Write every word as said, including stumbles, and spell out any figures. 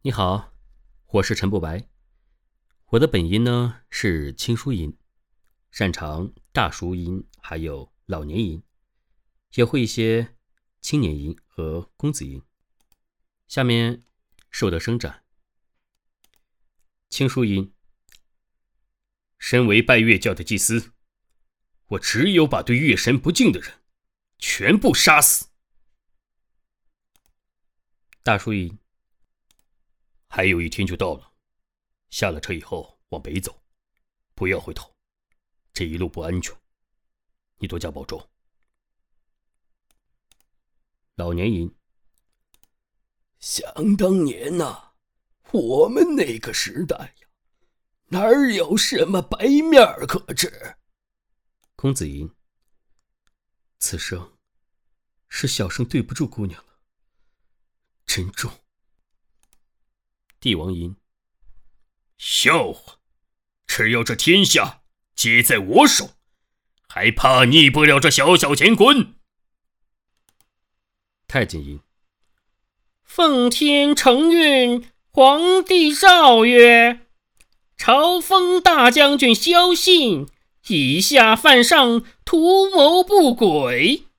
你好，我是陈不白。我的本音呢是清书音，擅长大叔音还有老年音，也会一些青年音和公子音。下面是我的伸展。清书音，身为拜月教的祭司，我只有把对月神不敬的人全部杀死。大叔音，还有一天就到了，下了车以后往北走，不要回头，这一路不安全，你多加保重。老年音， 想当年呐、啊，我们那个时代呀，哪有什么白面可吃？ 公子音，此生是小生对不住姑娘了，珍重。帝王音， 笑话，只要这天下皆在我手，还怕逆不了这小小乾坤？ 太监音， 奉天承运，皇帝诏曰：朝封大将军萧信，以下犯上，图谋不轨，